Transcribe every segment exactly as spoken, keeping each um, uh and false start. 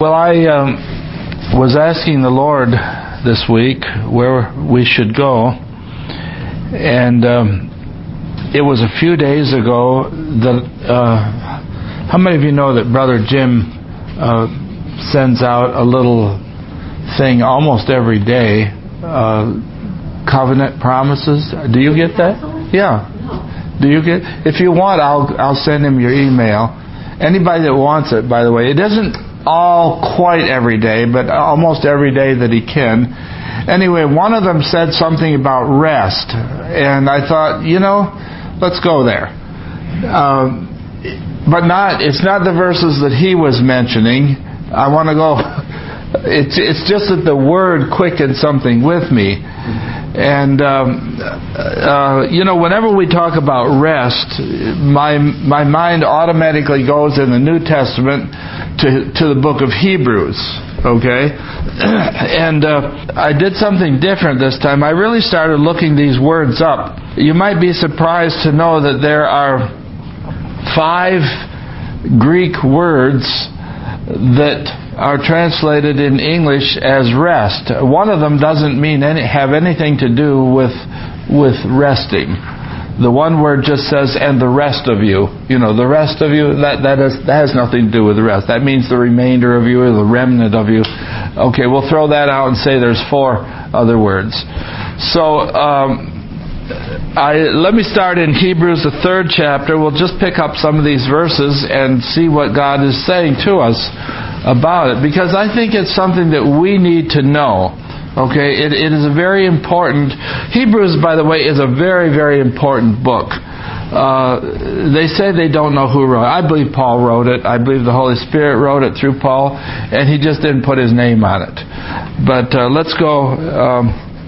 Well, I um, was asking the Lord this week where we should go, and um, it was a few days ago that, uh, how many of you know that Brother Jim uh, sends out a little thing almost every day, uh, covenant promises? Do you get that? Yeah. Do you get? If you want, I'll I'll send him your email. Anybody that wants it, by the way, it doesn't all quite every day, but almost every day that he can. Anyway, one of them said something about rest, and I thought, you know, let's go there. Um, but not, it's not the verses that he was mentioning. I want to go, it's it's just that the word quickened something with me. And, um, uh, you know, whenever we talk about rest, my my mind automatically goes in the New Testament to, to the book of Hebrews, okay? And uh, I did something different this time. I really started looking these words up. You might be surprised to know that there are five Greek words that are translated in English as rest. One of them doesn't mean any, have anything to do with with resting. The one word just says, and the rest of you. You know, the rest of you, that that, is, that has nothing to do with the rest. That means the remainder of you, or the remnant of you. Okay, we'll throw that out and say there's four other words. So, um, I, let me start in Hebrews, the third chapter. We'll just pick up some of these verses and see what God is saying to us about it, because I think it's something that we need to know. Okay, it, it is a very important. Hebrews, by the way, is a very, very important book. Uh, they say they don't know who wrote it. I believe Paul wrote it. I believe the Holy Spirit wrote it through Paul, and he just didn't put his name on it. But uh, let's go um,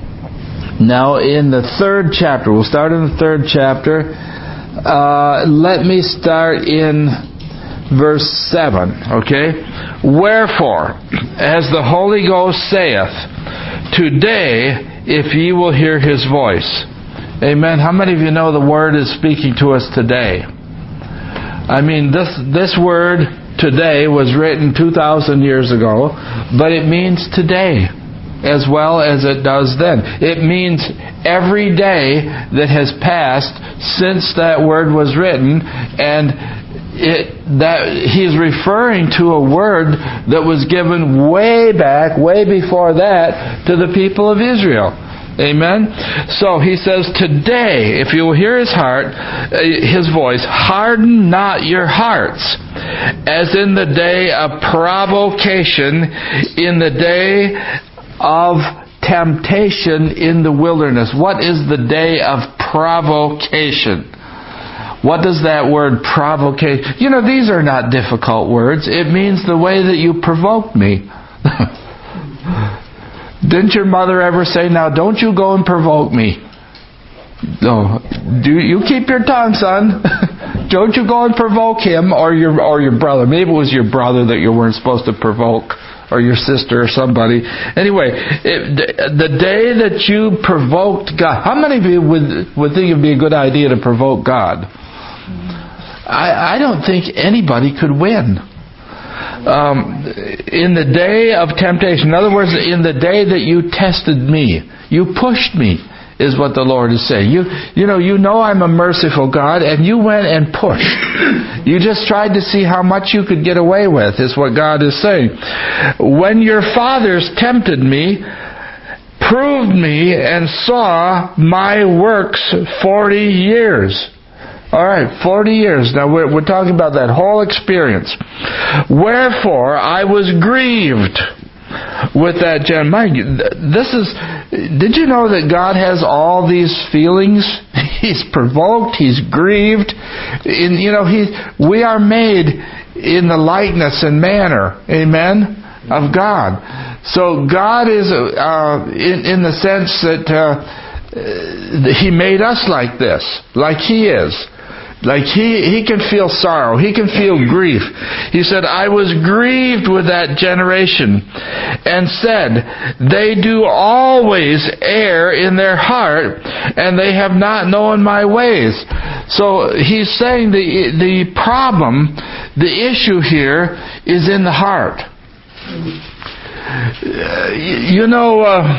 now in the third chapter. We'll start in the third chapter. Uh, let me start in verse seven, okay? Wherefore, as the Holy Ghost saith, today, if ye will hear His voice. Amen. How many of you know the Word is speaking to us today? I mean, this this word, today, was written two thousand years ago, but it means today as well as it does then. It means every day that has passed since that word was written, and It, that he's referring to a word that was given way back, way before that, to the people of Israel. Amen? So he says, today, if you will hear his heart, his voice, harden not your hearts, as in the day of provocation, in the day of temptation in the wilderness. What is the day of provocation? What does that word provocate? You know, these are not difficult words. It means the way that you provoked me. Didn't your mother ever say, now don't you go and provoke me? No. Do you keep your tongue, son? Don't you go and provoke him or your or your brother. Maybe it was your brother that you weren't supposed to provoke, or your sister or somebody. Anyway, it, the day that you provoked God. How many of you would, would think it would be a good idea to provoke God? I, I don't think anybody could win. Um, in the day of temptation, in other words, in the day that you tested me, you pushed me, is what the Lord is saying. You, you know, you know I'm a merciful God, and you went and pushed. You just tried to see how much you could get away with, is what God is saying. When your fathers tempted me, proved me, and saw my works forty years. All right, forty years. Now, we're, we're talking about that whole experience. Wherefore, I was grieved with that generation. This is, did you know that God has all these feelings? He's provoked, He's grieved. In, you know, he, we are made in the likeness and manner, amen, of God. So God is, uh, in, in the sense that uh, He made us like this, like He is. Like he, he can feel sorrow. He can feel grief. He said, I was grieved with that generation, and said, they do always err in their heart, and they have not known my ways. So he's saying the the problem, the issue here is in the heart. you know, uh,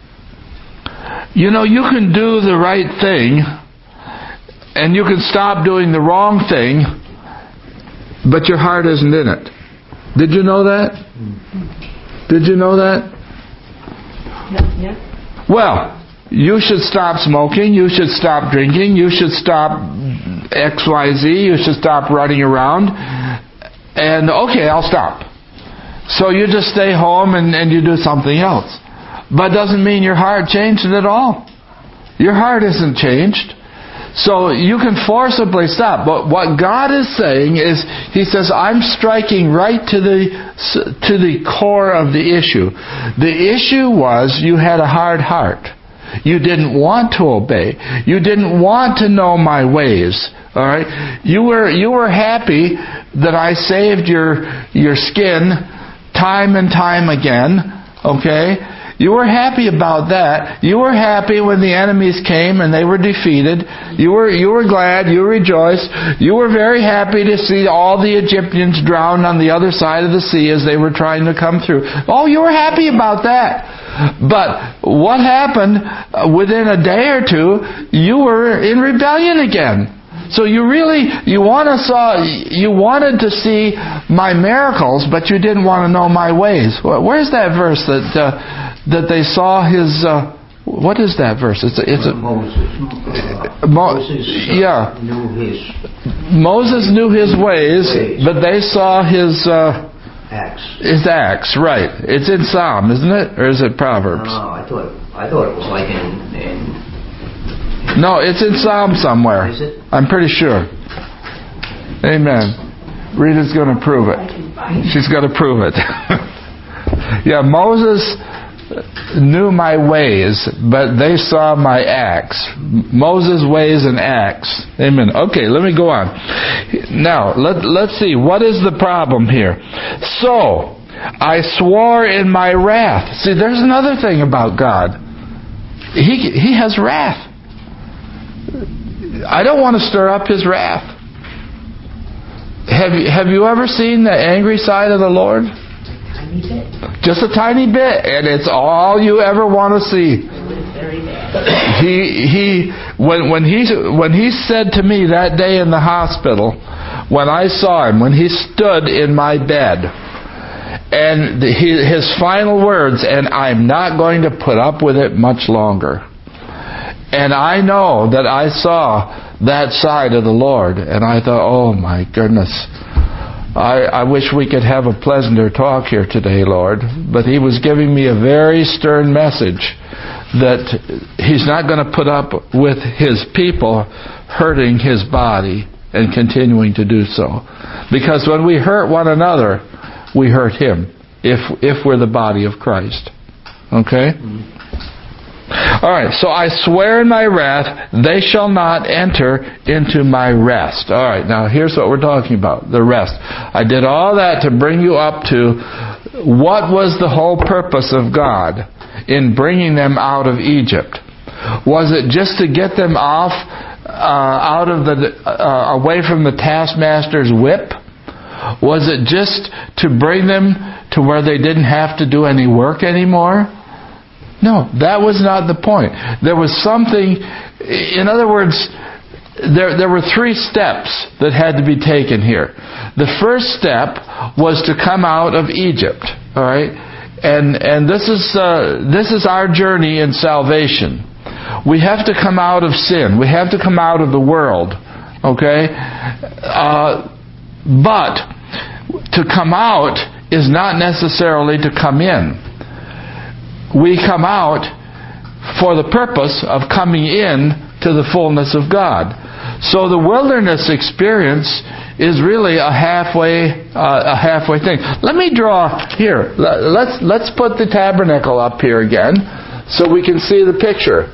you know, you can do the right thing, and you can stop doing the wrong thing, but your heart isn't in it. Did you know that? Did you know that? Yeah. Yeah. Well, you should stop smoking, you should stop drinking, you should stop X Y Z, you should stop running around, and okay, I'll stop. So you just stay home and, and you do something else. But it doesn't mean your heart changed at all. Your heart isn't changed. So you can forcibly stop. But what God is saying is, He says, I'm striking right to the to the core of the issue. The issue was you had a hard heart. You didn't want to obey. You didn't want to know my ways. All right? You were you were happy that I saved your your skin time and time again. Okay? You were happy about that. You were happy when the enemies came and they were defeated. You were you were glad. You rejoiced. You were very happy to see all the Egyptians drowned on the other side of the sea as they were trying to come through. Oh, you were happy about that. But what happened within a day or two? You were in rebellion again. So you really you want to saw you wanted to see my miracles, but you didn't want to know my ways. Where's that verse that uh, that they saw his? Uh, what is that verse? It's a, it's a Moses. Mo- Moses yeah. knew his Moses knew his ways, but they saw his uh, acts. his acts. Right. It's in Psalm, isn't it, or is it Proverbs? No, I thought I thought it was like in. in No, it's in Psalm somewhere. Is it? I'm pretty sure. Amen. Rita's going to prove it. She's going to prove it. Yeah, Moses knew my ways, but they saw my acts. Moses' ways and acts. Amen. Okay, let me go on. Now, let, let's see. What is the problem here? So, I swore in my wrath. See, there's another thing about God. He, he has wrath. I don't want to stir up His wrath. Have you, have you ever seen the angry side of the Lord? Tiny bit. Just a tiny bit, and it's all you ever want to see. Very bad. He he when when he when he said to me that day in the hospital, when I saw him, when he stood in my bed, and the, he, his final words, and I'm not going to put up with it much longer. And I know that I saw that side of the Lord, and I thought, oh my goodness, I, I wish we could have a pleasanter talk here today, Lord. But He was giving me a very stern message that He's not going to put up with His people hurting His body and continuing to do so. Because when we hurt one another, we hurt Him, if if we're the body of Christ. Okay? Mm-hmm. Alright, so I swear in my wrath, they shall not enter into my rest. Alright, now here's what we're talking about, the rest. I did all that to bring you up to what was the whole purpose of God in bringing them out of Egypt. Was it just to get them off, uh, out of the, uh, away from the taskmaster's whip? Was it just to bring them to where they didn't have to do any work anymore? No, that was not the point. There was something, in other words, there there were three steps that had to be taken here. The first step was to come out of Egypt, all right? And and this is uh, this is our journey in salvation. We have to come out of sin. We have to come out of the world, okay? Uh, but to come out is not necessarily to come in. We come out for the purpose of coming in to the fullness of God. So the wilderness experience is really a halfway uh, a halfway thing. Let me draw here. Let's let's put the tabernacle up here again, so we can see the picture.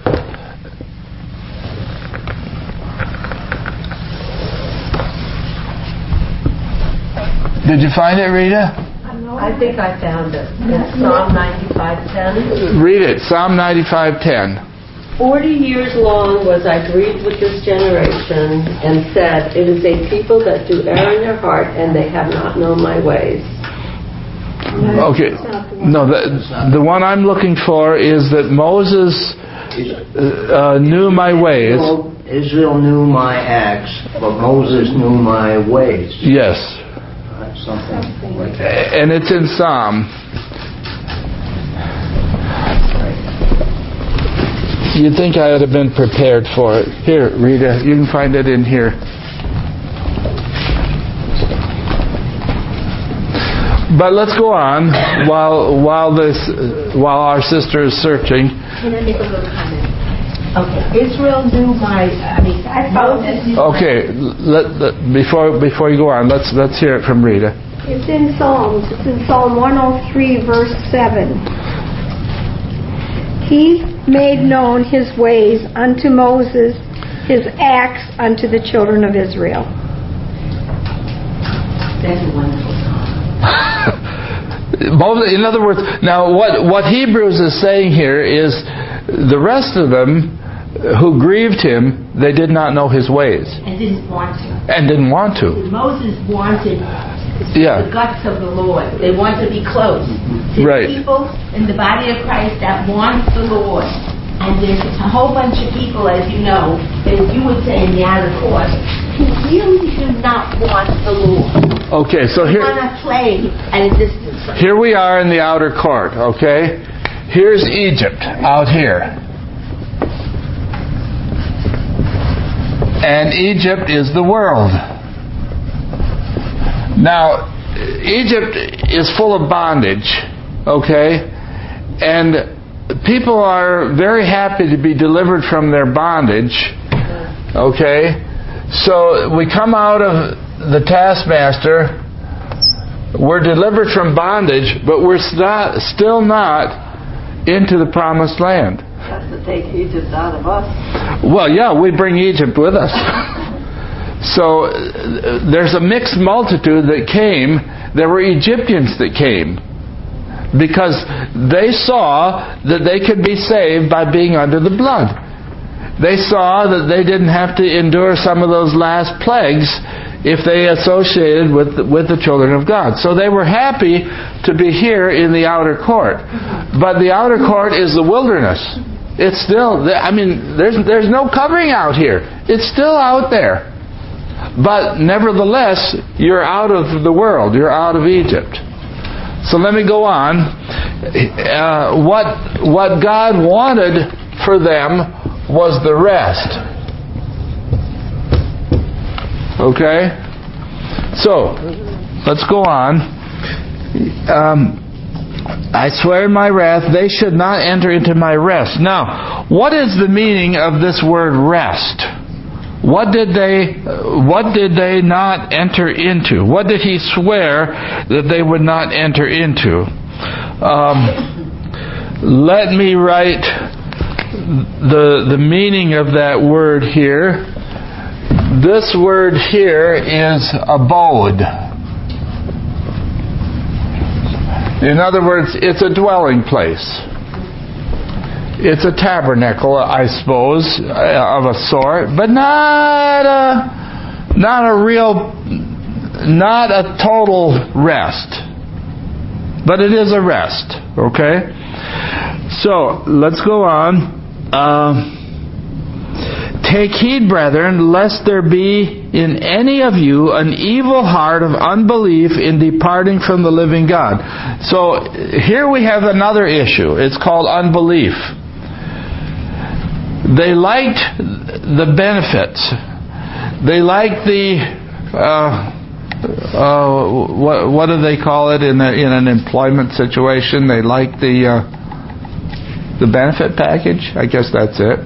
Did you find it, Rita? I think I found it. It's Psalm ninety-five ten. Read it. Psalm ninety-five ten. Forty years long was I grieved with this generation, and said, it is a people that do err in their heart, and they have not known my ways. Okay. No, the, the one I'm looking for is that Moses uh, knew my ways. Israel, Israel knew my acts, but Moses knew my ways. Yes. That's something like that. And it's in Psalm. You'd think I would have been prepared for it. Here, Rita, you can find it in here. But let's go on while while this while our sister is searching. Can I make a little comment? Okay, Israel knew my. I mean, I found this. Okay, let, let, before before you go on, let's let's hear it from Rita. It's in Psalms. It's in Psalm one oh three, verse seven. He made known his ways unto Moses, his acts unto the children of Israel. That's a wonderful song. In other words, now what, what Hebrews is saying here is the rest of them who grieved him, they did not know his ways. And didn't want to. And didn't want to. Moses wanted yeah. the guts of the Lord. They want to be close. There's right. people in the body of Christ that want the Lord. And there's a whole bunch of people, as you know, as you would say in the outer court, who really do not want the Lord. Okay, so here... They want to play at a distance. Here we are in the outer court, okay? Here's Egypt out here. And Egypt is the world. Now, Egypt is full of bondage, okay? And people are very happy to be delivered from their bondage, okay? So we come out of the taskmaster, we're delivered from bondage, but we're not, still not into the promised land. That's to take Egypt out of us. Well, yeah, we bring Egypt with us. So uh, there's a mixed multitude that came. There were Egyptians that came because they saw that they could be saved by being under the blood. They saw that they didn't have to endure some of those last plagues if they associated with with the children of God. So they were happy to be here in the outer court. But the outer court is the wilderness. It's still, I mean, there's there's no covering out here. It's still out there. But nevertheless, you're out of the world. You're out of Egypt. So let me go on. Uh, what what God wanted for them was the rest. Okay? So, let's go on. Um, I swear in my wrath, they should not enter into my rest. Now, what is the meaning of this word rest? What did they what did they not enter into? What did he swear that they would not enter into? Um, let me write the the meaning of that word here. This word here is abode. In other words, it's a dwelling place. It's a tabernacle, I suppose, of a sort, but not a, not a real, not a total rest. But it is a rest, okay? So, let's go on. Uh, Take heed, brethren, lest there be in any of you an evil heart of unbelief in departing from the living God. So, here we have another issue. It's called unbelief. They liked the benefits. They liked the uh, uh, what, what do they call it in a, in an employment situation? They liked the uh, the benefit package. I guess that's it.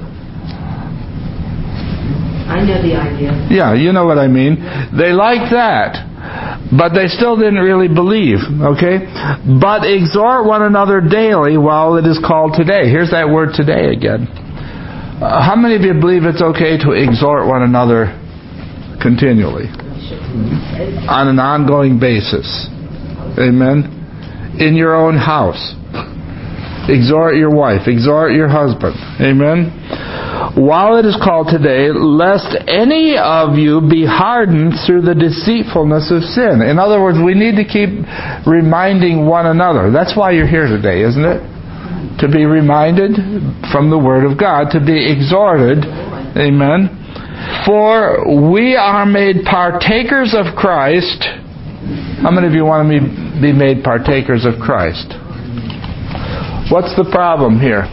I know the idea. Yeah, you know what I mean. They liked that, but they still didn't really believe. Okay, but exhort one another daily while it is called today. Here's that word today again. Uh, how many of you believe it's okay to exhort one another continually? On an ongoing basis. Amen? In your own house. Exhort your wife. Exhort your husband. Amen? while it is called today, lest any of you be hardened through the deceitfulness of sin. In other words, we need to keep reminding one another. That's why you're here today, isn't it? To be reminded from the Word of God, to be exhorted. Amen. For we are made partakers of Christ. How many of you want to be made partakers of Christ? What's the problem here?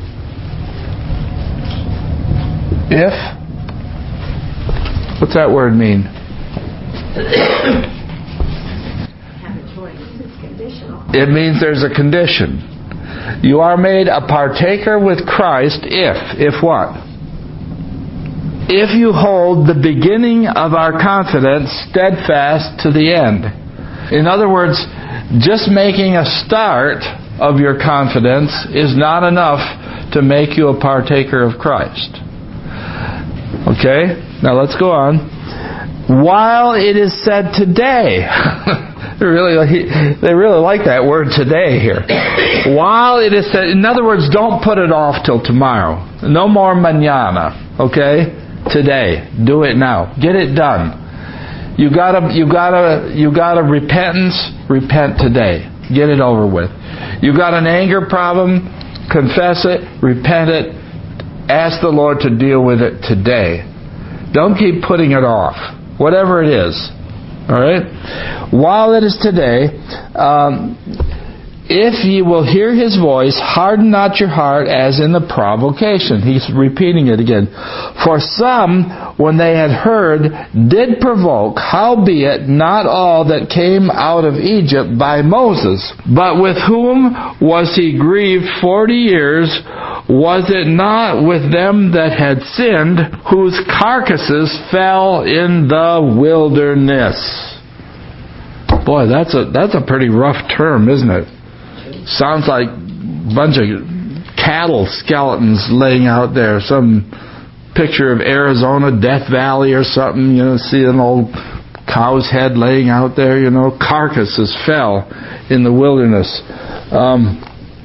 If? What's that word mean? It means there's a condition. You are made a partaker with Christ if. If what? If you hold the beginning of our confidence steadfast to the end. In other words, just making a start of your confidence is not enough to make you a partaker of Christ. Okay? Now let's go on. While it is said today, they really, they really like that word today here. While it is said, in other words, don't put it off till tomorrow. No more mañana. Okay? Today. Do it now. Get it done. You gotta, you gotta, you gotta repentance. Repent today. Get it over with. You got an anger problem. Confess it. Repent it. Ask the Lord to deal with it today. Don't keep putting it off. Whatever it is. Alright? While it is today, um, if ye will hear His voice, harden not your heart as in the provocation. He's repeating it again. For some, when they had heard, did provoke, howbeit not all that came out of Egypt by Moses. But with whom was he grieved forty years? Was it not with them that had sinned, whose carcasses fell in the wilderness? Boy, that's a that's a pretty rough term, isn't it? Sounds like a bunch of cattle skeletons laying out there. Some picture of Arizona, Death Valley or something. You know, see an old cow's head laying out there. You know, carcasses fell in the wilderness. Um,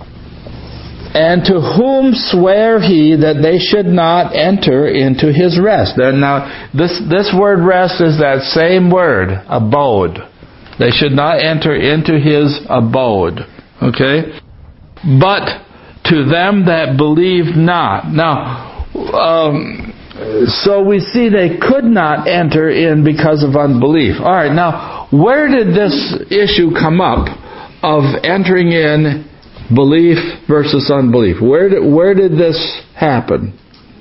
and to whom sware he that they should not enter into his rest? And now, this this word rest is that same word, abode. They should not enter into his abode. Okay? But to them that believed not. Now, um, so we see they could not enter in because of unbelief. Alright, now, where did this issue come up of entering in belief versus unbelief? Where did, where did this happen?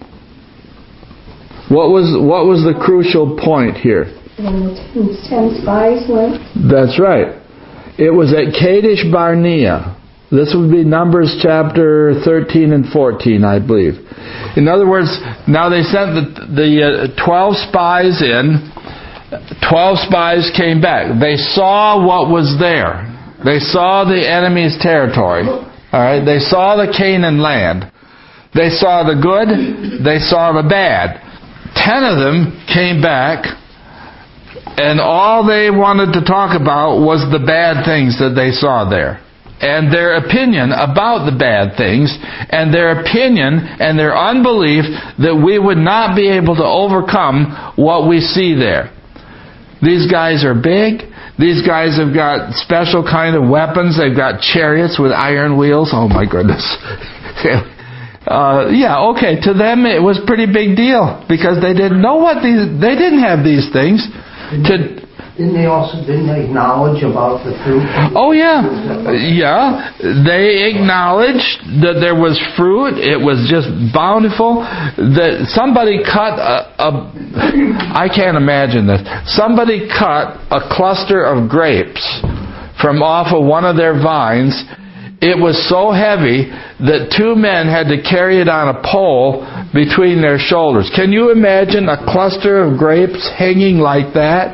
What was, what was the crucial point here? When the ten spies went? That's right. It was at Kadesh Barnea. This would be Numbers chapter thirteen and fourteen, I believe. In other words, now they sent the, the uh, twelve spies in. Twelve spies came back. They saw what was there. They saw the enemy's territory. All right. They saw the Canaan land. They saw the good. They saw the bad. Ten of them came back. And all they wanted to talk about was the bad things that they saw there. And their opinion about the bad things, and their opinion and their unbelief that we would not be able to overcome what we see there. These guys are big. These guys have got special kind of weapons. They've got chariots with iron wheels. Oh my goodness. uh, yeah, okay. To them it was a pretty big deal because they didn't know what these, they didn't have these things. To, Didn't they also, didn't they acknowledge about the fruit? Oh yeah, yeah. They acknowledged that there was fruit. It was just bountiful. That somebody cut a, a I can't imagine this. Somebody cut a cluster of grapes from off of one of their vines. It was so heavy that two men had to carry it on a pole between their shoulders. Can you imagine a cluster of grapes hanging like that?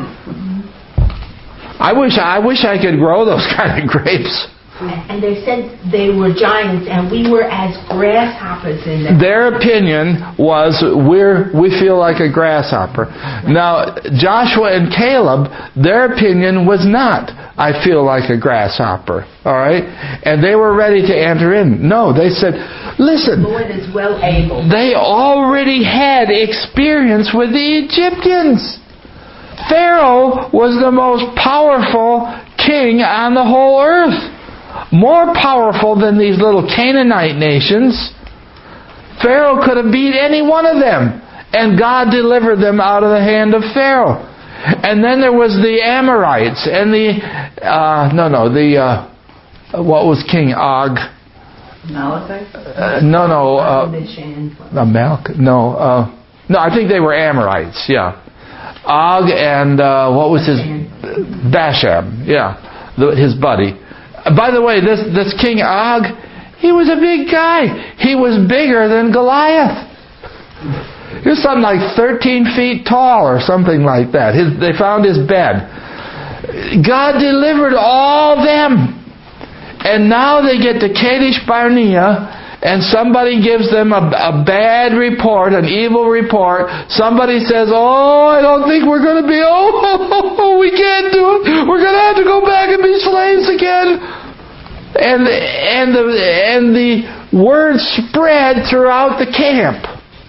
I wish I wish I could grow those kind of grapes. And they said they were giants, and we were as grasshoppers in them. Their opinion was we're we feel like a grasshopper. Now Joshua and Caleb, their opinion was not I feel like a grasshopper. All right, and they were ready to enter in. No, they said Listen, The Lord is well able. they already had experience with the Egyptians. Pharaoh was the most powerful king on the whole earth. More powerful than these little Canaanite nations. Pharaoh could have beat any one of them. And God delivered them out of the hand of Pharaoh. And then there was the Amorites and the, uh, no, no, the, uh, what was King Og? Malachi? Uh, no, no, uh, Amalek? No, uh, no, I think they were Amorites, yeah. Og and, uh, what was his, Basham, yeah, the, his buddy. By the way, this, this King Og, he was a big guy. He was bigger than Goliath. He was something like thirteen feet tall or something like that. His, they found his bed. God delivered all them. And now they get to Kadesh Barnea, and somebody gives them a, a bad report, an evil report. Somebody says, oh, I don't think we're going to be, oh, we can't do it. We're going to have to go back and be slaves again. And, and, the, and the word spread throughout the camp.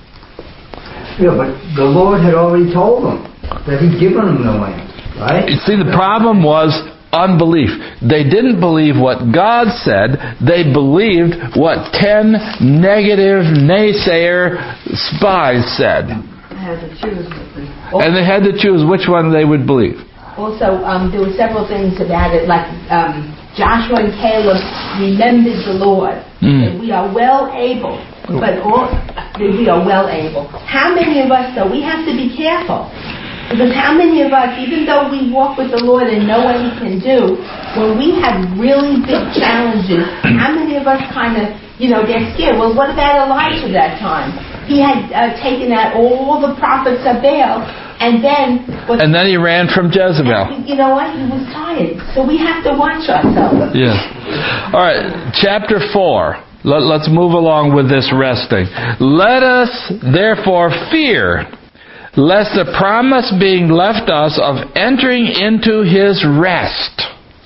Yeah, but the Lord had already told them that He'd given them the land, right? You see, the problem was unbelief. They didn't believe what God said. They believed what ten negative naysayer spies said. Had to choose. And they had to choose which one they would believe. Also, um, there were several things about it, like um, Joshua and Caleb remembered the Lord. Mm. And we are well able, but all, we are well able. How many of us, though, we have to be careful. Because how many of us, even though we walk with the Lord and know what He can do, when we have really big challenges, how many of us kind of, you know, get scared? Well, what about Elijah that time? He had uh, taken out all the prophets of Baal, and then... And then he ran from Jezebel. And, you know what? He was tired. So we have to watch ourselves. Yes. All right, chapter four. Let, let's move along with this resting. Let us, therefore, fear, lest the promise being left us of entering into His rest,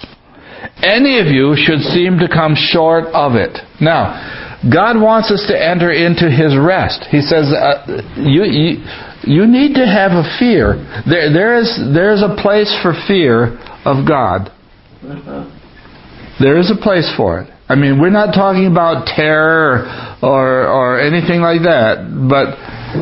any of you should seem to come short of it. Now, God wants us to enter into His rest. He says, uh, you, you you need to have a fear. There there is there is a place for fear of God. There is a place for it. I mean, we're not talking about terror or or anything like that, but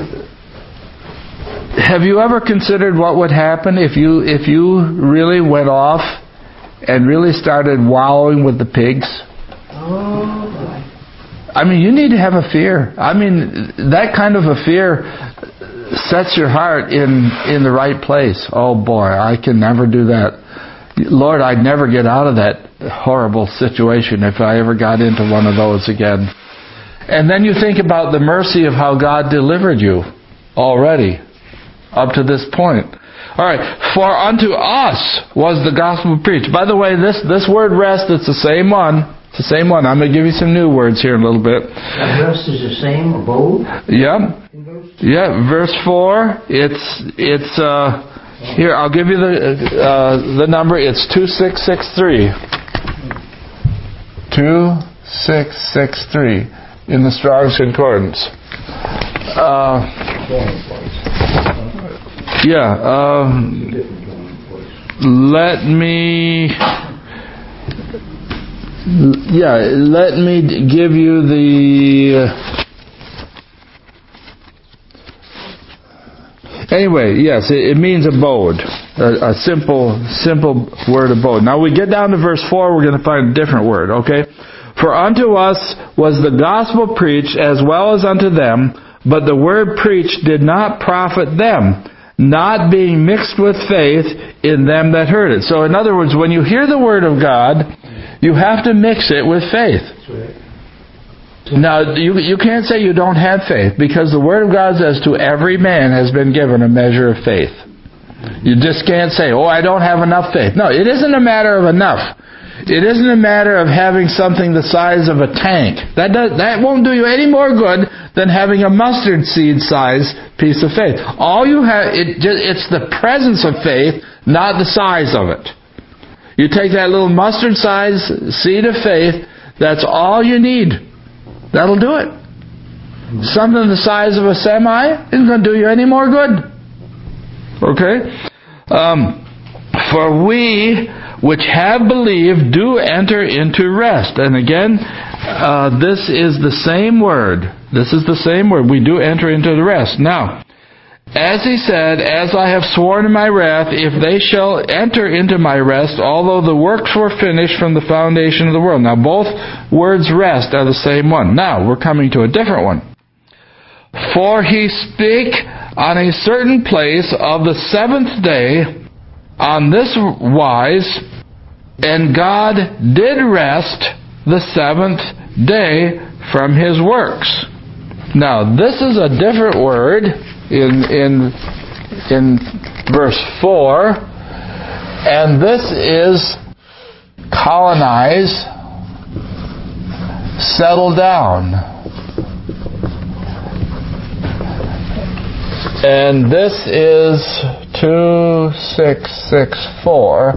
have you ever considered what would happen if you if you really went off and really started wallowing with the pigs? Oh, I mean, you need to have a fear. I mean, that kind of a fear sets your heart in, in the right place. Oh boy, I can never do that. Lord, I'd never get out of that horrible situation if I ever got into one of those again. And then you think about the mercy of how God delivered you already up to this point. All right, for unto us was the gospel preached. By the way, this, this word rest, it's the same one. It's the same one. I'm going to give you some new words here in a little bit. that rest is the same abode? Yeah. Yeah, verse four, it's, it's, uh, here, I'll give you the, uh, the number. It's two six six three. two six six three in the Strong's Concordance. Uh, yeah, um, let me, yeah, let me give you the, anyway, yes, it, it means abode. A, a simple, simple word abode. Now we get down to verse four, we're going to find a different word, okay? For unto us was the gospel preached as well as unto them, but the word preached did not profit them, not being mixed with faith in them that heard it. So in other words, when you hear the word of God, you have to mix it with faith. Now, you you can't say you don't have faith, because the Word of God says to every man has been given a measure of faith. You just can't say, oh, I don't have enough faith. No, it isn't a matter of enough. It isn't a matter of having something the size of a tank. That does, that won't do you any more good than having a mustard seed size piece of faith. All you have, it just, it's the presence of faith, not the size of it. You take that little mustard size seed of faith, that's all you need. That'll do it. Something the size of a semi isn't going to do you any more good. Okay? Um, for we which have believed do enter into rest. And again, uh, this is the same word. This is the same word. We do enter into the rest. Now, as he said, as I have sworn in my wrath, if they shall enter into my rest, although the works were finished from the foundation of the world. Now, both words rest are the same one. Now, we're coming to a different one. For he spake on a certain place of the seventh day on this wise, and God did rest the seventh day from his works. Now, this is a different word in in in verse four, and this is colonize, settle down. And this is two six six four.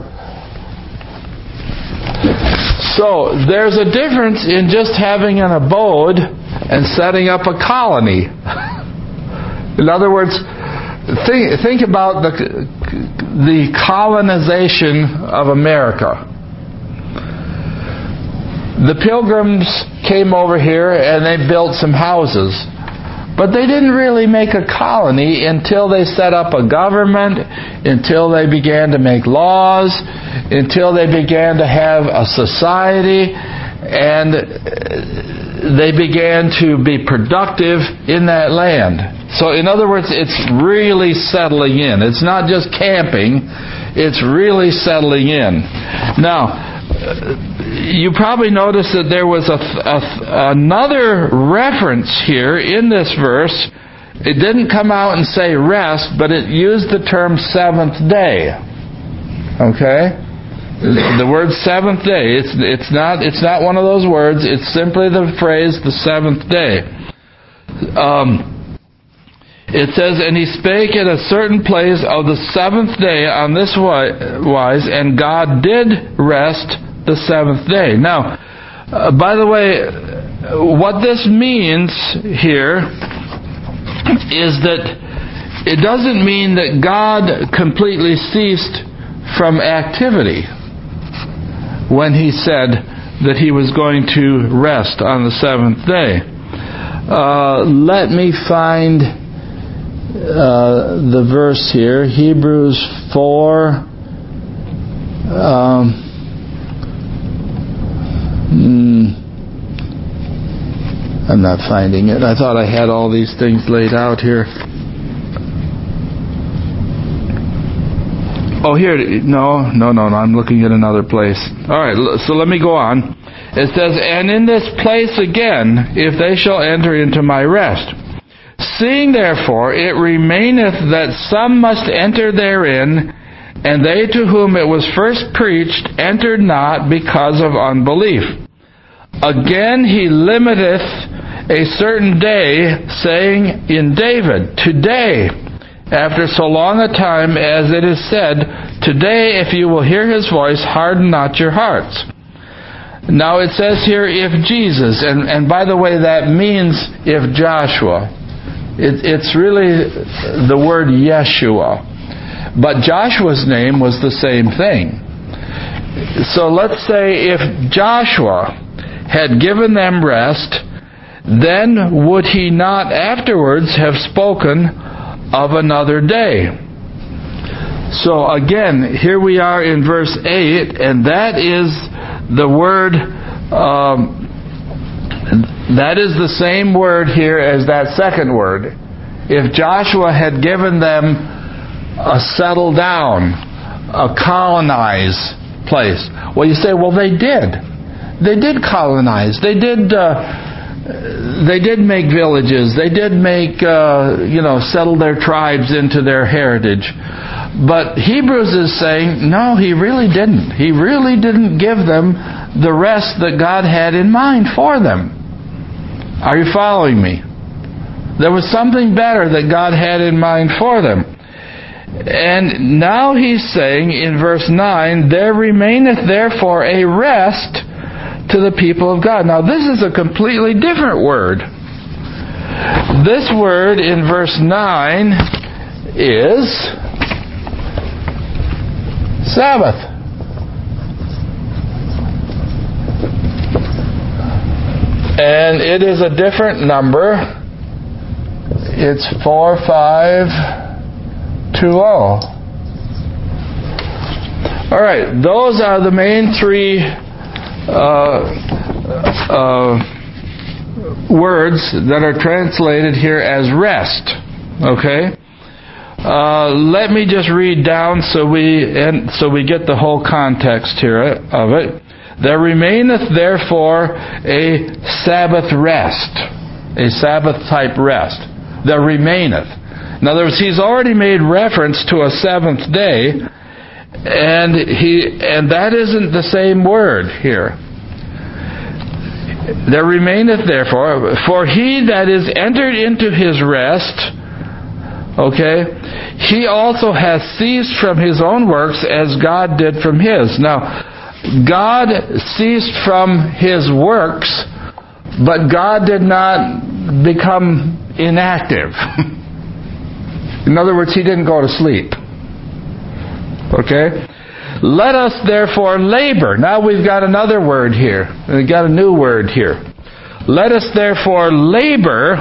So there's a difference in just having an abode and setting up a colony. In other words, think, think about the, the colonization of America. The Pilgrims came over here and they built some houses. But they didn't really make a colony until they set up a government, until they began to make laws, until they began to have a society, and they began to be productive in that land. So in other words, it's really settling in. It's not just camping, it's really settling in. Now, you probably noticed that there was a, a, another reference here in this verse. It didn't come out and say rest, but it used the term seventh day. Okay? The word seventh day. It's it's not it's not one of those words. It's simply the phrase the seventh day. Um, it says, and he spake at a certain place of the seventh day on this wise, and God did rest the seventh day. Now, uh, by the way, what this means here is that it doesn't mean that God completely ceased from activity when he said that he was going to rest on the seventh day. Uh, let me find uh, the verse here, Hebrews four. Um, Hmm. I'm not finding it. I thought I had all these things laid out here. Oh, here. No, no, no, no. I'm looking at another place. All right, so let me go on. It says, and in this place again, if they shall enter into my rest. Seeing therefore it remaineth that some must enter therein, and they to whom it was first preached entered not because of unbelief. Again he limiteth a certain day, saying in David, today, after so long a time as it is said, today if you will hear his voice, harden not your hearts. Now it says here, if Jesus, and, and by the way, that means if Joshua. It, it's really the word Yeshua. But Joshua's name was the same thing. So let's say if Joshua had given them rest, then would he not afterwards have spoken of another day? So again, here we are in verse eight, and that is the word, um, that is the same word here as that second word. If Joshua had given them a settle down, a colonize place. Well, you say, well, they did. They did colonize. They did. Uh, they did make villages. They did make, uh, you know, settle their tribes into their heritage. But Hebrews is saying, no, he really didn't. He really didn't give them the rest that God had in mind for them. Are you following me? There was something better that God had in mind for them. And now he's saying in verse nine, there remaineth therefore a rest to the people of God. Now, this is a completely different word. This word in verse nine is Sabbath. And it is a different number. It's four five two zero. All right, those are the main three uh, uh, words that are translated here as rest. Okay. Uh, let me just read down so we and so we get the whole context here of it. There remaineth therefore a Sabbath rest, a Sabbath type rest. There remaineth. In other words, he's already made reference to a seventh day. And he and that isn't the same word here. There remaineth therefore, for he that is entered into his rest, okay, he also hath ceased from his own works as God did from his. Now, God ceased from his works, but God did not become inactive. In other words, he didn't go to sleep. Okay? Let us therefore labor. Now we've got another word here. We've got a new word here. Let us therefore labor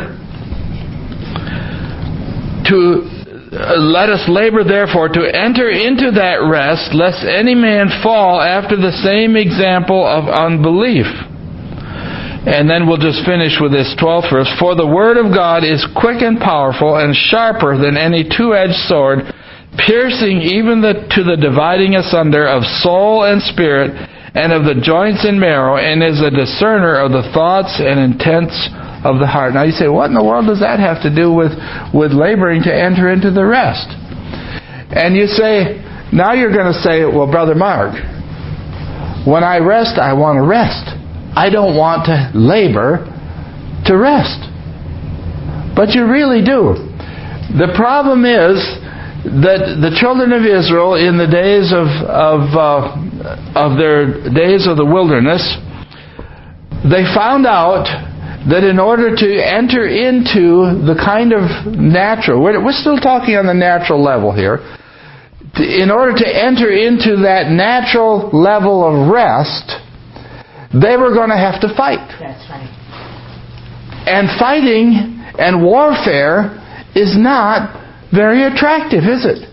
to uh, let us labor therefore to enter into that rest, lest any man fall after the same example of unbelief. And then we'll just finish with this twelfth verse. For the word of God is quick and powerful and sharper than any two-edged sword, piercing even the, to the dividing asunder of soul and spirit, and of the joints and marrow, and is a discerner of the thoughts and intents of the heart. Now you say, what in the world does that have to do with, with laboring to enter into the rest? And you say, now you're going to say, well, Brother Mark, when I rest, I want to rest. I don't want to labor to rest. But you really do. The problem is that the children of Israel in the days of of, uh, of their days of the wilderness, they found out that in order to enter into the kind of natural, we're, we're still talking on the natural level here, in order to enter into that natural level of rest, they were going to have to fight. That's right. And fighting and warfare is not very attractive, is it?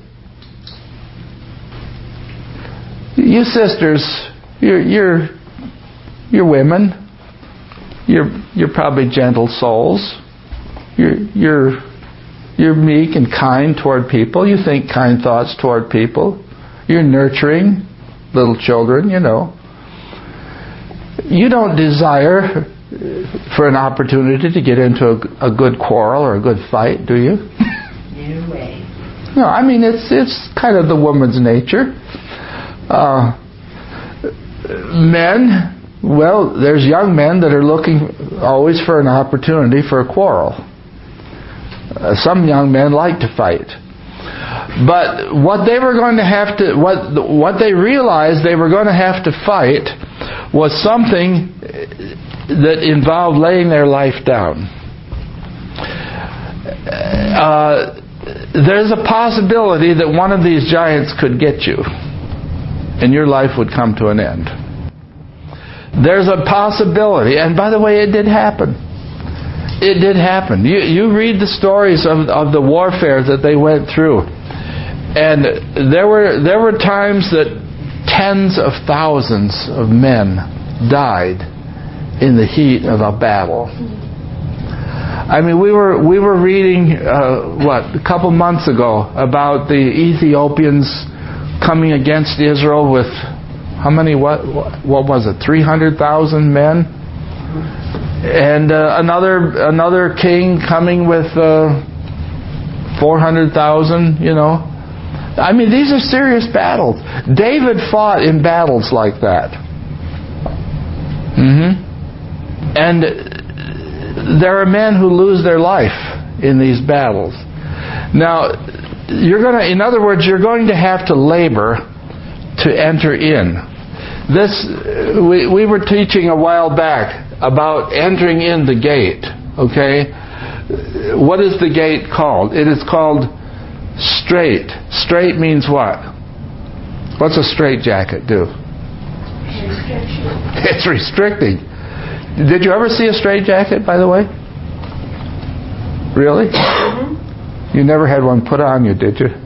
You sisters, you're you're you're women. You're you're probably gentle souls. You're you're you're meek and kind toward people. You think kind thoughts toward people. You're nurturing little children, you know. You don't desire for an opportunity to get into a, a good quarrel or a good fight, do you? No way. No, I mean, it's it's kind of the woman's nature. Uh, men, well, there's young men that are looking always for an opportunity for a quarrel. Uh, some young men like to fight. But what they were going to have to, what what they realized they were going to have to fight was something that involved laying their life down. Uh, there's a possibility that one of these giants could get you, and your life would come to an end. There's a possibility, and by the way, it did happen. It did happen. You you read the stories of of the warfare that they went through, and there were there were times that tens of thousands of men died in the heat of a battle. I mean, we were we were reading uh, what a couple months ago about the Ethiopians coming against Israel with how many? What what was it? Three hundred thousand men, and uh, another another king coming with uh, four hundred thousand. You know, I mean, these are serious battles. David fought in battles like that. Mm-hmm. And there are men who lose their life in these battles. Now, you're going to, in other words, you're going to have to labor to enter in. This, we, we were teaching a while back about entering in the gate, okay? What is the gate called? It is called straight. Straight means what? What's a straight jacket do? It's restricting. Did you ever see a straight jacket, by the way? Really? Mm-hmm. You never had one put on you, did you?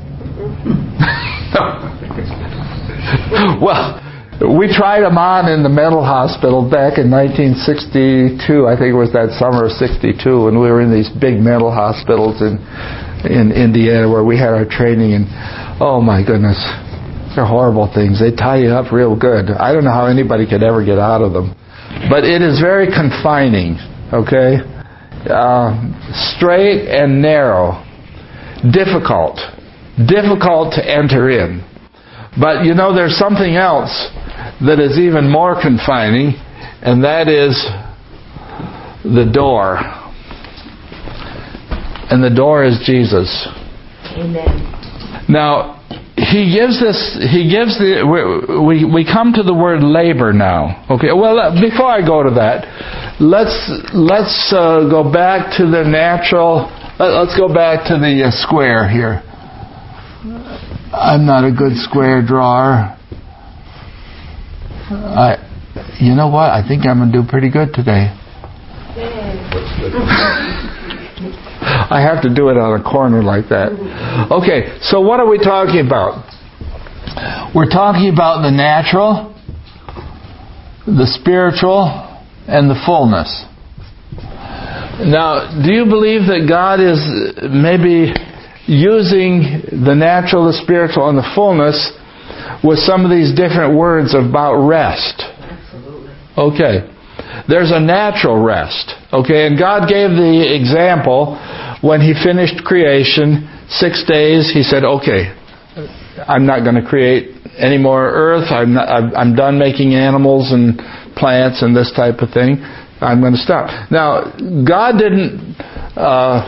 Well, we tried them on in the mental hospital back in nineteen sixty-two. I think it was that summer of sixty-two, when we were in these big mental hospitals in in Indiana where we had our training. And oh my goodness, they're horrible things. They tie you up real good. I don't know how anybody could ever get out of them. But it is very confining, okay? Uh, straight and narrow. Difficult. Difficult to enter in. But you know, there's something else that is even more confining, and that is the door. And the door is Jesus. Amen. Now, he gives this, he gives the, we, we come to the word labor now. Okay, well, before I go to that, let's, let's uh, go back to the natural, let's go back to the uh, square here. I'm not a good square drawer. I, you know what? I think I'm going to do pretty good today. I have to do it on a corner like that. Okay, so what are we talking about? We're talking about the natural, the spiritual, and the fullness. Now, do you believe that God is maybe using the natural, the spiritual, and the fullness with some of these different words about rest? Absolutely. Okay. There's a natural rest. Okay, and God gave the example when He finished creation, six days, He said, okay, I'm not going to create any more earth. I'm, not, I'm done making animals and plants and this type of thing. I'm going to stop. Now, God didn't, uh,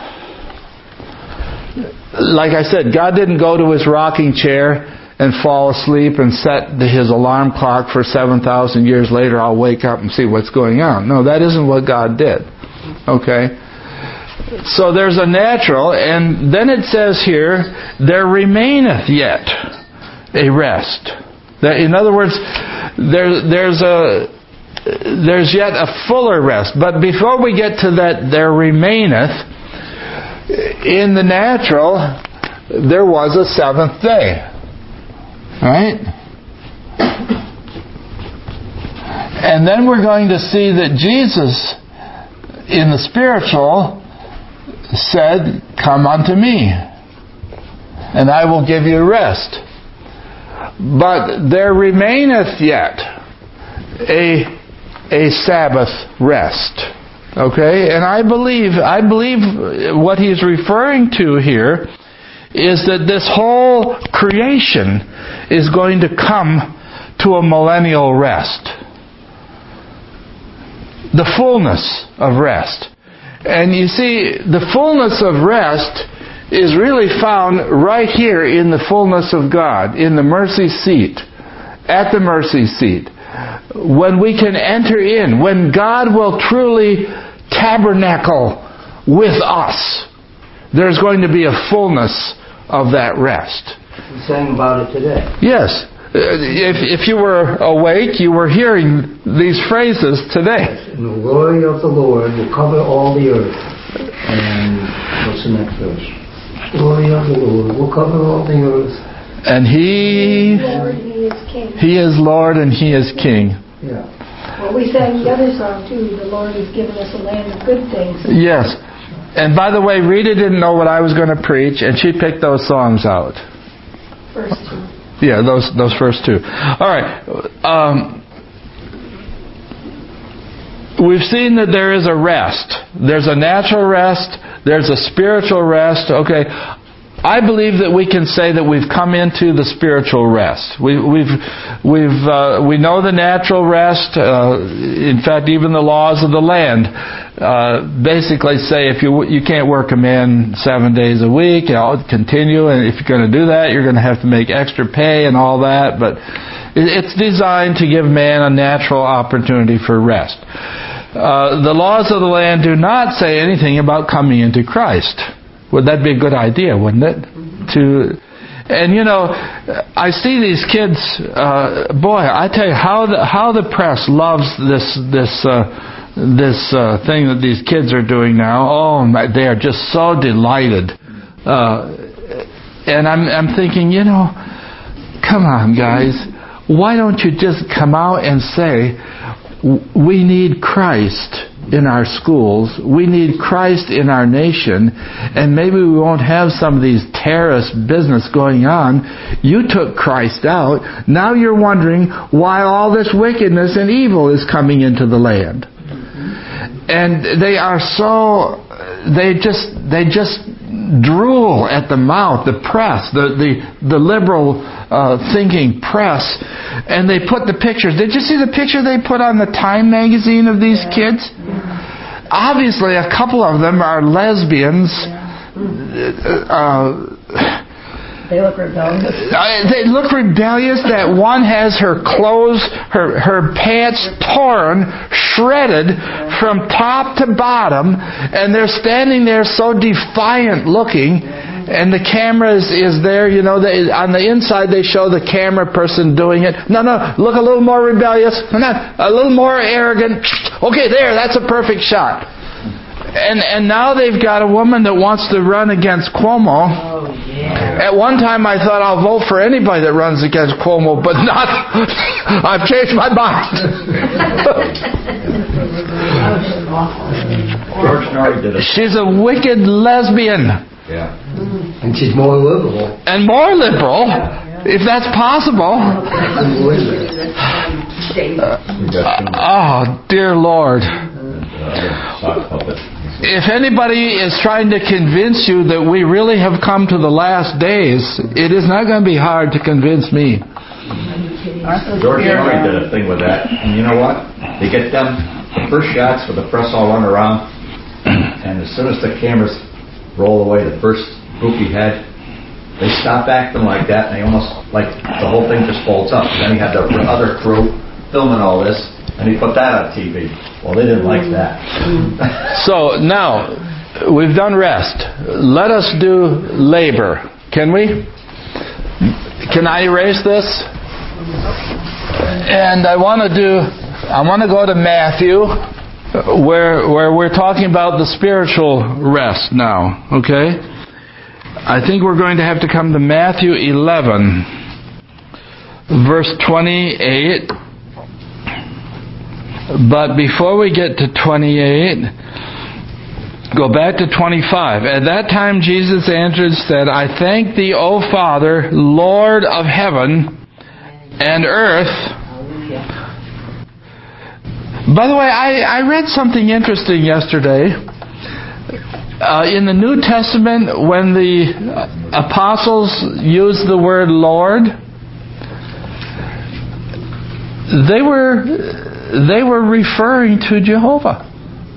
like I said, God didn't go to His rocking chair and fall asleep and set His alarm clock for seven thousand years later. I'll wake up and see what's going on. No, that isn't what God did. Okay? So there's a natural, and then it says here, there remaineth yet a rest. In other words, there, there's a there's yet a fuller rest. But before we get to that, there remaineth, in the natural, there was a seventh day. Right? And then we're going to see that Jesus, in the spiritual, said, come unto me, and I will give you rest. But there remaineth yet a, a Sabbath rest. Okay? And I believe, I believe what he's referring to here is that this whole creation is going to come to a millennial rest. The fullness of rest. And you see, the fullness of rest is really found right here in the fullness of God, in the mercy seat, at the mercy seat. When we can enter in, when God will truly tabernacle with us, there's going to be a fullness of that rest. We sang about it today. Yes. If if you were awake, you were hearing these phrases today. And the glory of the Lord will cover all the earth. And what's the next verse? Glory of the Lord will cover all the earth. And He, Lord, He is King. He is Lord and He is King. Yeah. Well, we sang the other song too. The Lord has given us a land of good things. Yes. And by the way, Rita didn't know what I was going to preach, and she picked those songs out. First two. Yeah, those those first two. All right. Um, we've seen that there is a rest. There's a natural rest. There's a spiritual rest. Okay. I believe that we can say that we've come into the spiritual rest. We, we've, we've, uh, we know the natural rest. Uh, in fact, even the laws of the land uh, basically say if you you can't work a man seven days a week, you know, continue, and if you're going to do that, you're going to have to make extra pay and all that. But it's designed to give man a natural opportunity for rest. Uh, the laws of the land do not say anything about coming into Christ. Would that be a good idea, wouldn't it? To, and you know, I see these kids. Uh, boy, I tell you how the how the press loves this this uh, this uh, thing that these kids are doing now. Oh, my, they are just so delighted. Uh, and I'm I'm thinking, you know, come on, guys, why don't you just come out and say, we need Christ in our schools, we need Christ in our nation, and maybe we won't have some of these terrorist business going on. You took Christ out. Now you're wondering why all this wickedness and evil is coming into the land. And they are so, they just, they just drool at the mouth, the press, the the, the liberal uh, thinking press, and they put the pictures. Did you see the picture they put on the Time magazine of these kids? Obviously, a couple of them are lesbians. Uh, They look rebellious. Uh, they look rebellious. That one has her clothes, her her pants torn, shredded from top to bottom, and they're standing there so defiant looking. And the camera is, is there, you know, they, on the inside they show the camera person doing it. No, no, look a little more rebellious. No, a little more arrogant. Okay, there, that's a perfect shot. And and now they've got a woman that wants to run against Cuomo. Oh, yeah. At one time I thought I'll vote for anybody that runs against Cuomo, but not. I've changed my mind. George Norrie did it. She's a wicked lesbian. Yeah. And she's more liberal. And more liberal, if that's possible. Uh, oh, dear Lord. If anybody is trying to convince you that we really have come to the last days, it is not going to be hard to convince me. George Norrie did a thing with that. And you know what? They get them the first shots with the press all run around, and as soon as the cameras roll away, the first group he had, they stop acting like that, and they almost, like, the whole thing just folds up. And then he had the other crew filming all this, and he put that on T V. Well, they didn't like that. So, now, we've done rest. Let us do labor. Can we? Can I erase this? And I want to do, I want to go to Matthew, where where we're talking about the spiritual rest now, okay? I think we're going to have to come to Matthew eleven, verse twenty-eight. But before we get to twenty-eight, go back to twenty-five. At that time Jesus answered and said, I thank thee, O Father, Lord of heaven and earth. By the way, I, I read something interesting yesterday. Uh, in the New Testament, when the apostles used the word Lord, they were they were referring to Jehovah.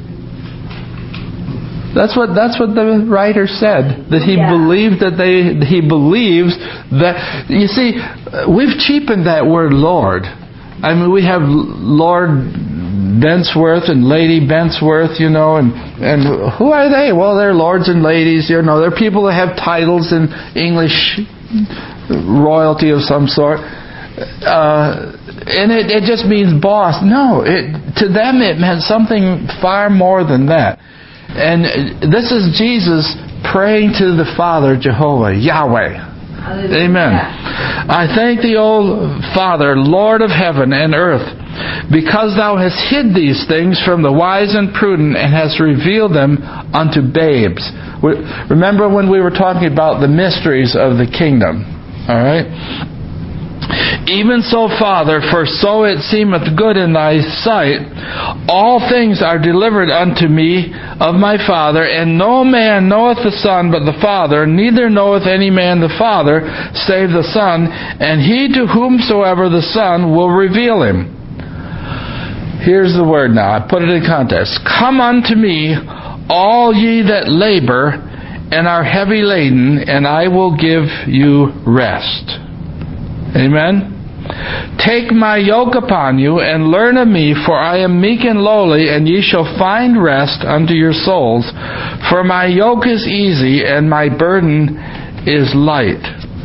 That's what that's what the writer said, that he yeah. believed that they he believes that. You see, we've cheapened that word Lord. I mean, we have Lord Bentsworth and Lady Bentsworth, you know, and and who are they? Well, they're lords and ladies, you know. They're people that have titles in English royalty of some sort, uh, and it, it just means boss. No, it to them it meant something far more than that. And this is Jesus praying to the Father, Jehovah, Yahweh. Amen. I thank thee, O Father, Lord of heaven and earth, because thou hast hid these things from the wise and prudent and hast revealed them unto babes. Remember when we were talking about the mysteries of the kingdom? All right? Even so, Father, for so it seemeth good in thy sight, all things are delivered unto me of my Father, and no man knoweth the Son but the Father, neither knoweth any man the Father, save the Son, and he to whomsoever the Son will reveal him. Here's the word now. I put it in context. Come unto me, all ye that labor and are heavy laden, and I will give you rest. Amen? Take my yoke upon you, and learn of me, for I am meek and lowly, and ye shall find rest unto your souls. For my yoke is easy, and my burden is light.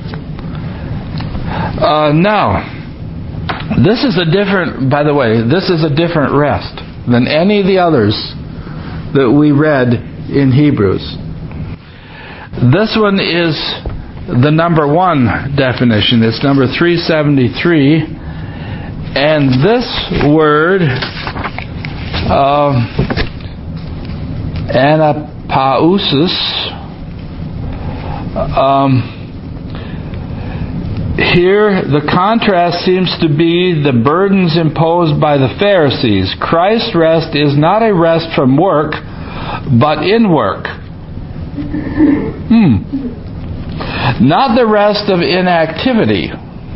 Uh, now, this is a different, by the way, this is a different rest than any of the others that we read in Hebrews. This one is the number one definition. It's number three seventy-three. And this word, uh, anapausis, um, here the contrast seems to be the burdens imposed by the Pharisees. Christ's rest is not a rest from work, but in work. Hmm. Not the rest of inactivity,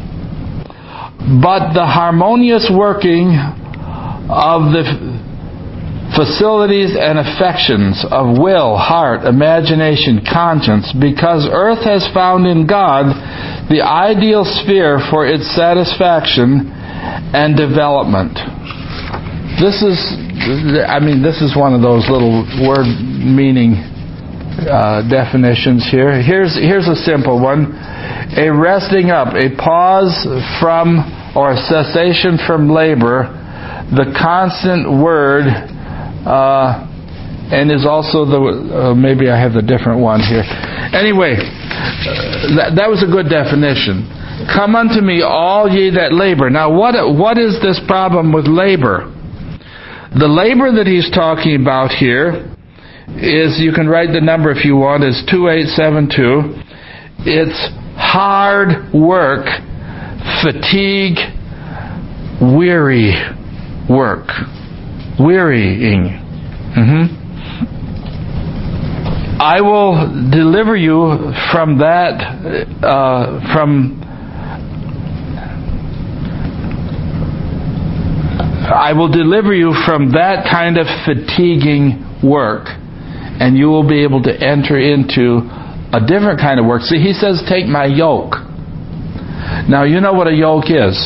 but the harmonious working of the facilities and affections of will, heart, imagination, conscience, because earth has found in God the ideal sphere for its satisfaction and development. This is, I mean, this is one of those little word meaning Uh, definitions here. Here's here's a simple one. A resting up, a pause from or a cessation from labor, the constant word, uh, and is also the, uh, maybe I have the different one here. Anyway, uh, that, that was a good definition. Come unto me, all ye that labor. Now, what what is this problem with labor? The labor that he's talking about here is, you can write the number if you want, is two eight seven two. It's hard work, fatigue, weary work. Wearying. Mm-hmm. I will deliver you from that, uh, from I will deliver you from that kind of fatiguing work, and you will be able to enter into a different kind of work. See, he says, take my yoke. Now, you know what a yoke is.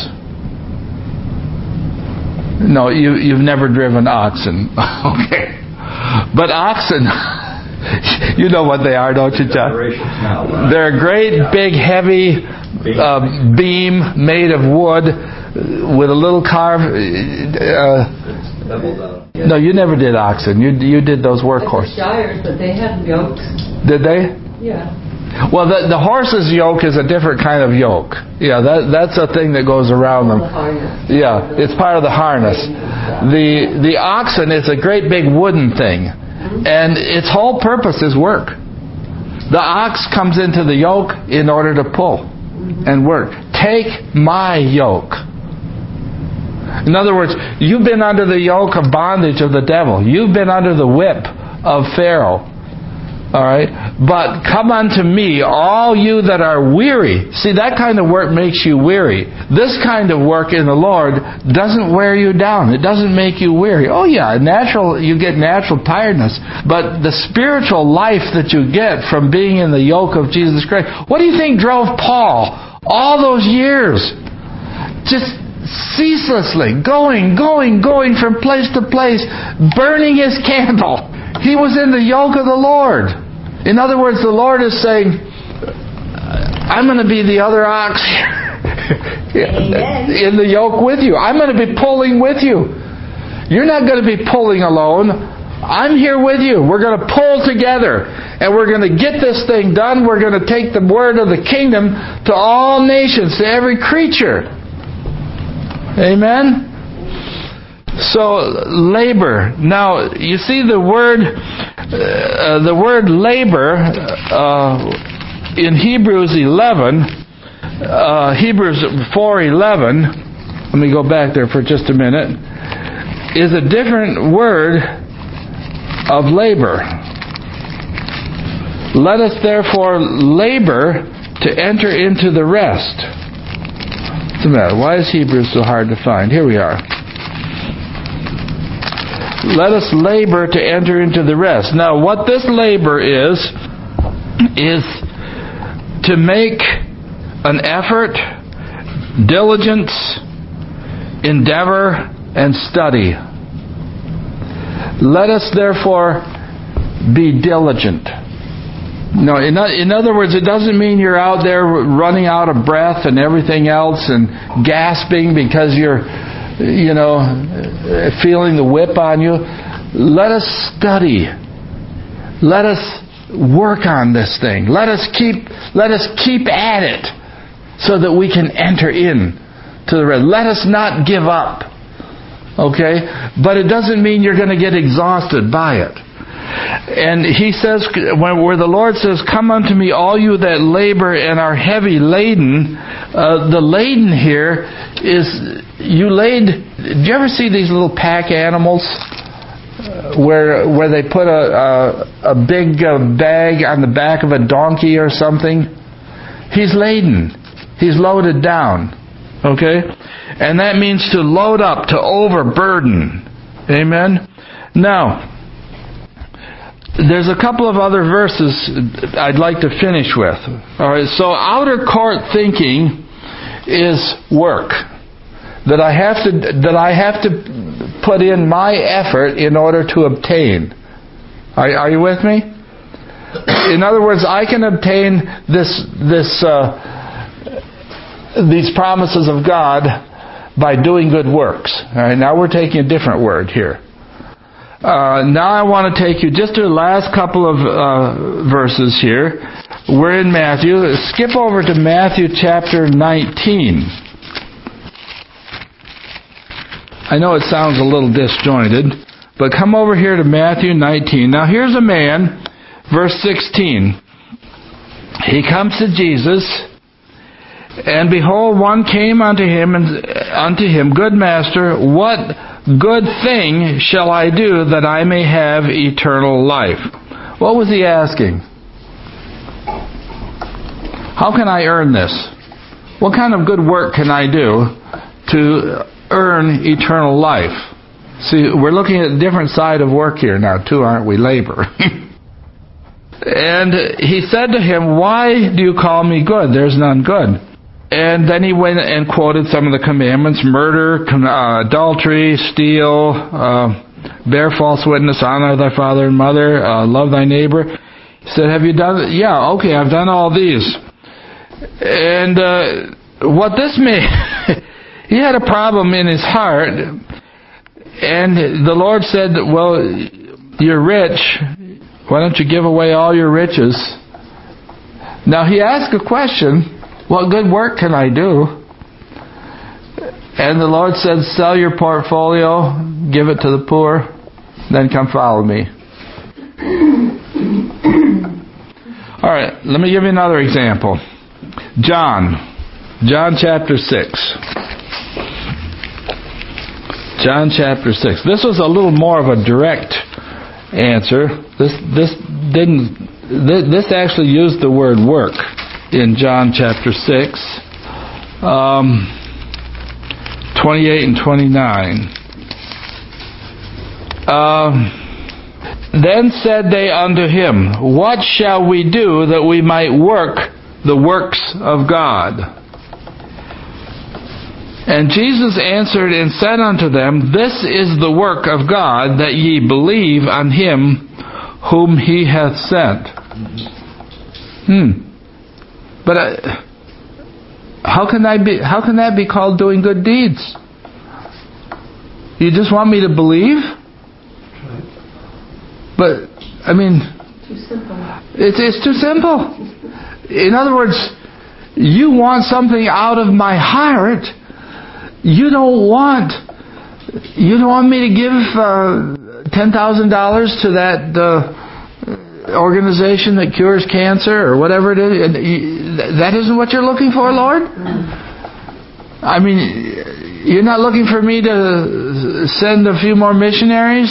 No, you, you've never driven oxen. Okay. But oxen, you know what they are, don't you, John? They're a great, big, heavy uh, beam made of wood with a little carve... Uh, No, you never did oxen. You you did those workhorses. Shires, but they have yokes. Did they? Yeah. Well, the the horse's yoke is a different kind of yoke. Yeah, that that's a thing that goes around them. The harness. Yeah, it's part of the harness. The the oxen is a great big wooden thing, and its whole purpose is work. The ox comes into the yoke in order to pull and work. Take my yoke. In other words, you've been under the yoke of bondage of the devil. You've been under the whip of Pharaoh. All right? But come unto me, all you that are weary. See, that kind of work makes you weary. This kind of work in the Lord doesn't wear you down. It doesn't make you weary. Oh yeah, natural, you get natural tiredness. But the spiritual life that you get from being in the yoke of Jesus Christ. What do you think drove Paul all those years? Just ceaselessly going, going, going from place to place, burning his candle. He was in the yoke of the Lord. In other words, the Lord is saying, I'm going to be the other ox in the yoke with you. I'm going to be pulling with you. You're not going to be pulling alone. I'm here with you. We're going to pull together, and we're going to get this thing done. We're going to take the word of the kingdom to all nations, to every creature. Amen? So, labor. Now, you see the word, uh, the word labor uh, in Hebrews eleven uh, Hebrews four eleven, let me go back there for just a minute, is a different word of labor. Let us therefore labor to enter into the rest. What's the matter? Why is Hebrews so hard to find? Here we are. Let us labor to enter into the rest. Now, what this labor is, is to make an effort, diligence, endeavor, and study. Let us therefore be diligent. No, in, in other words, it doesn't mean you're out there running out of breath and everything else and gasping because you're, you know, feeling the whip on you. Let us study. Let us work on this thing. Let us keep, let us keep at it so that we can enter in to the rest. Let us not give up. Okay? But it doesn't mean you're going to get exhausted by it. And he says, where the Lord says, "Come unto me, all you that labor and are heavy laden," uh, the laden here is, you laid, did you ever see these little pack animals? Uh, where where they put a, a, a big uh, bag on the back of a donkey or something? He's laden. He's loaded down. Okay? And that means to load up, to overburden. Amen? Now, there's a couple of other verses I'd like to finish with. All right, so outer court thinking is work. That I have to that I have to put in my effort in order to obtain. Are, are you with me? In other words, I can obtain this this uh, these promises of God by doing good works. All right, now we're taking a different word here. Uh, now I want to take you just to the last couple of uh, verses here. We're in Matthew. Skip over to Matthew chapter nineteen. I know it sounds a little disjointed, but come over here to Matthew nineteen. Now here's a man, verse sixteen. He comes to Jesus, and behold, one came unto him, and unto him, "Good master, what good thing shall I do that I may have eternal life?" What was he asking? How can I earn this? What kind of good work can I do to earn eternal life? See, we're looking at a different side of work here now, too, aren't we? Labor. And he said to him, "Why do you call me good? There's none good." And then he went and quoted some of the commandments: murder, uh, adultery, steal, uh, bear false witness, honor thy father and mother, uh, love thy neighbor. He said, "Have you done it?" "Yeah, okay, I've done all these." And uh, what this meant, he had a problem in his heart. And the Lord said, "Well, you're rich. Why don't you give away all your riches?" Now he asked a question. What good work can I do? And the Lord said, "Sell your portfolio, give it to the poor, then come follow me." All right, let me give you another example. John. John chapter six. John chapter six. This was a little more of a direct answer. This this didn't this actually used the word work. In John chapter six, um, twenty-eight and twenty-nine. Um, then said they unto him, "What shall we do that we might work the works of God?" And Jesus answered and said unto them, "This is the work of God, that ye believe on him whom he hath sent." Hmm. But uh, how can I be? How can that be called doing good deeds? You just want me to believe? But I mean, Too simple. It's it's too simple. In other words, you want something out of my heart. You don't want. You don't want me to give uh, ten thousand dollars to that. Uh, organization that cures cancer or whatever it is. that isn't what you're looking for, Lord? I mean, you're not looking for me to send a few more missionaries?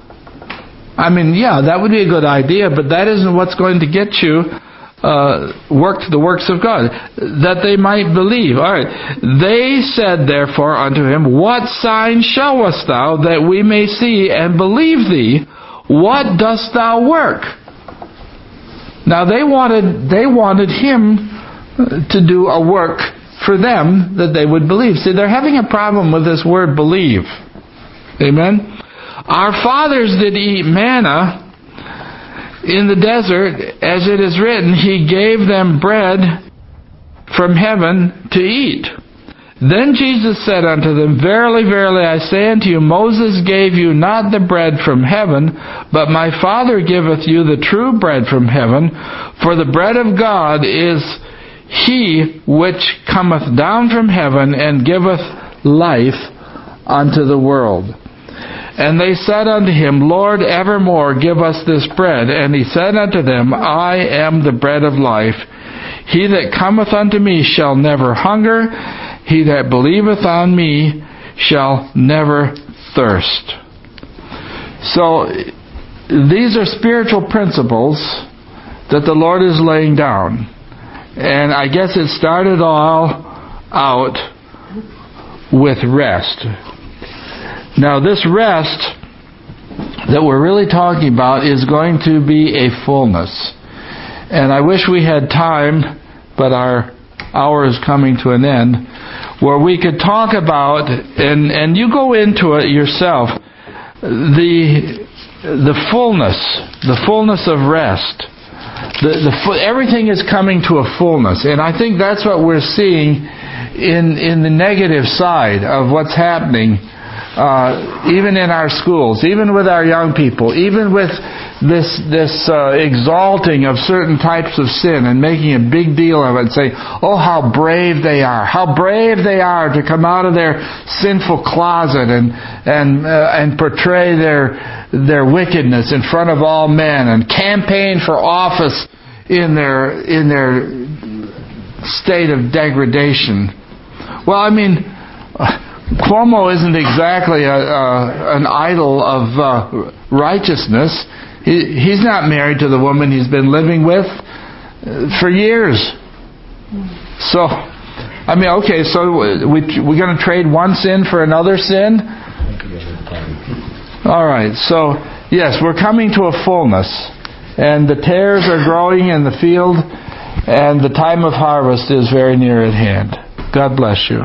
I mean, yeah, that would be a good idea, but that isn't what's going to get you uh, work the works of God, that they might believe. All right. They said, therefore, unto him, What sign showest thou, that we may see and believe thee? What dost thou work? Now they wanted they wanted him to do a work for them that they would believe. See, they're having a problem with this word believe. Amen? Our fathers did eat manna in the desert, as it is written, He gave them bread from heaven to eat. Then Jesus said unto them, Verily, verily, I say unto you, Moses gave you not the bread from heaven, but my Father giveth you the true bread from heaven. For the bread of God is He which cometh down from heaven and giveth life unto the world. And they said unto him, Lord, evermore give us this bread. And he said unto them, I am the bread of life. He that cometh unto me shall never hunger. He that believeth on me shall never thirst. So, these are spiritual principles that the Lord is laying down. And I guess it started all out with rest. Now, this rest that we're really talking about is going to be a fullness. And I wish we had time, but our hour is coming to an end, where we could talk about, and, and you go into it yourself, the the fullness, the fullness of rest. The, the everything is coming to a fullness. And I think that's what we're seeing in, in the negative side of what's happening. Uh, even in our schools, even with our young people, even with this this uh, exalting of certain types of sin and making a big deal of it and saying, oh, how brave they are, how brave they are to come out of their sinful closet and and uh, and portray their their wickedness in front of all men and campaign for office in their in their state of degradation. Well, I mean, Cuomo isn't exactly a, a, an idol of uh, righteousness. He, he's not married to the woman he's been living with for years. So, I mean, okay, so we, we're going to trade one sin for another sin? All right, so, yes, we're coming to a fullness. And the tares are growing in the field, and the time of harvest is very near at hand. God bless you.